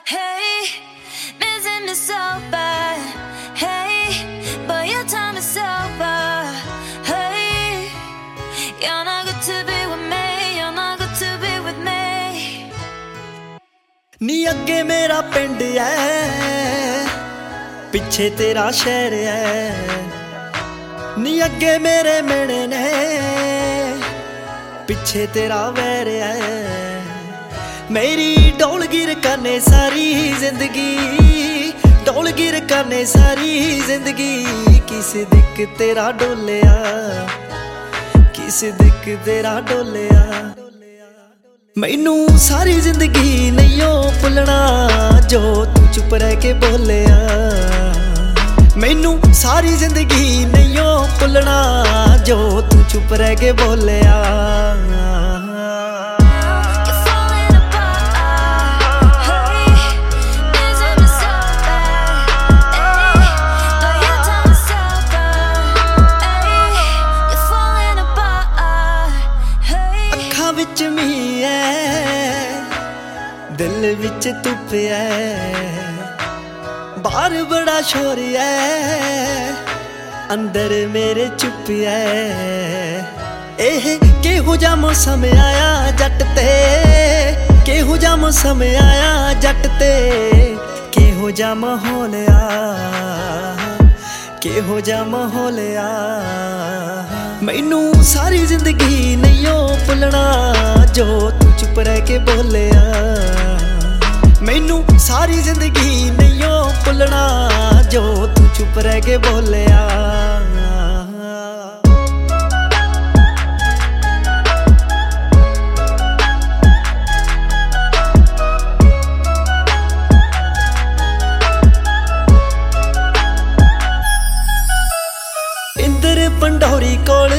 Hey, missing me so bad. Hey, but your time is over. Hey, you're not good to be with me. You're not good to be with me. नी अगे मेरा पिंड है, पिछे तेरा शहर है। नी अगे मेरे मेणे ने, पिछे तेरा वैर है। मेरी डोलगिर करने सारी जिंदगी, डोलगिर करने सारी जिंदगी। किस दिक तेरा डोलिया, किस दिक तेरा डोलिया। मैनू सारी जिंदगी नहीं भुलना जो तू चुप रह के बोलिया। मैनू सारी जिंदगी नहीं भुलना जो तू चुप रह के बोलिया। विच मी है, दिल विच धुप है, बाहर बड़ा शोर है, अंदर मेरे चुप है। एह केहू जा मौसम आया जट ते, केहू जा मौसम आया जट ते। केहू जा माहौल आ, केहू जा माहौल आ। मैनू सारी जिंदगी नहीं भुलना जो तू चुप रह के बोलिया। मैनू सारी जिंदगी नहीं भुलना जो तू चुप रह के बोलिया। इंदर पंडोरी कोल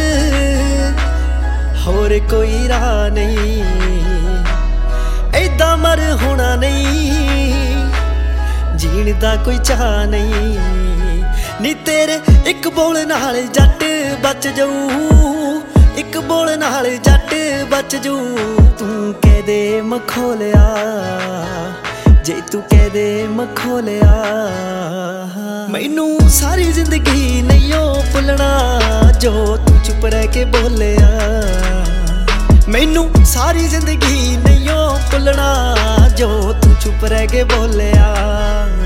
होर कोई राह नहीं, ऐदा मर होना नहीं, जीण दा कोई चाह नहीं। नी तेरे एक बोल नाल जट बच जाऊ, एक बोल नाल जट बच जाऊ। तू कह दे मखोलिया, जे तू कह दे मखोलिया। मैनू सारी जिंदगी नहीं भुलना जो तू चुप रह के बोलिया। मैनू सारी जिंदगी नहीं भुलना जो तू चुप रह के बोलिया।